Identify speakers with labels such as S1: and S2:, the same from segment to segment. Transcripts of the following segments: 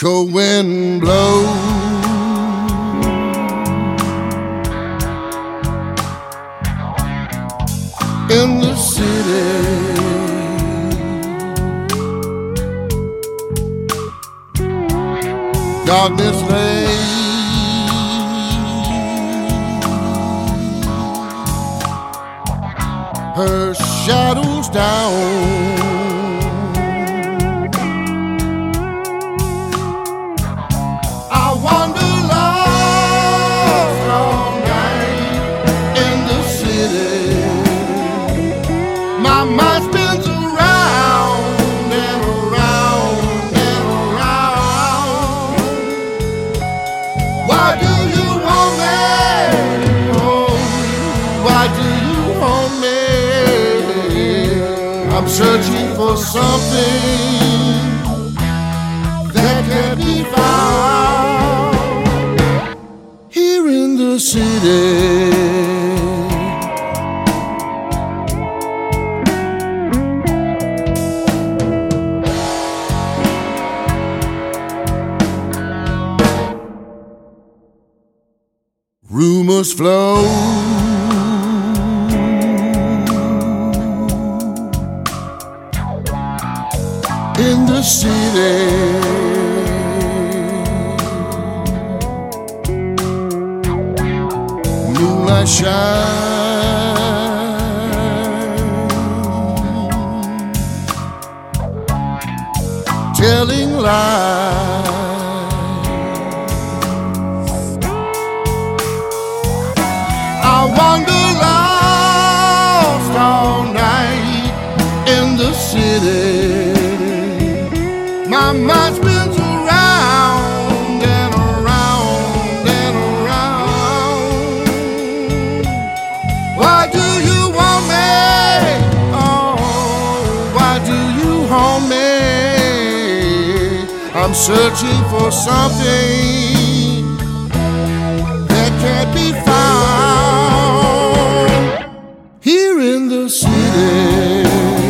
S1: cold wind blows in the city. Darkness lays her shadows down. I wander lost all night in the city. My mind spins around and around and around. Why do you want me? Oh, why do you want me? I'm searching for something that can't be found here in the city. Rumors flow in the city. Moonlight shine, telling lies. I wander lost all night in the city. My mind spins around and around and around. Why do you want me? Oh, why do you want me? I'm searching for something that can't be found here in the city.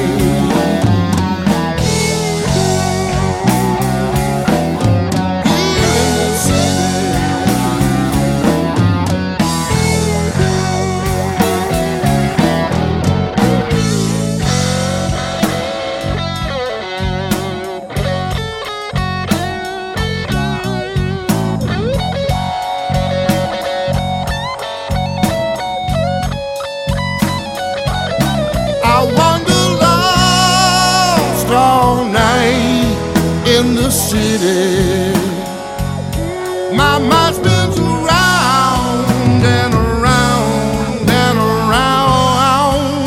S1: I wander lost all night in the city. My mind spins around and around and around.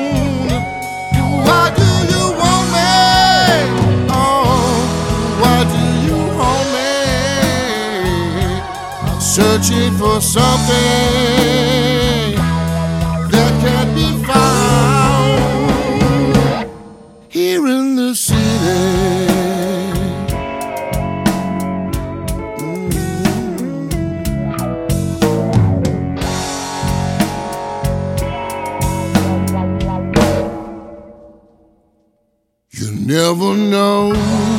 S1: Why do you want me? Oh, why do you want me? I'm searching for something that can't be found here in the city. You never know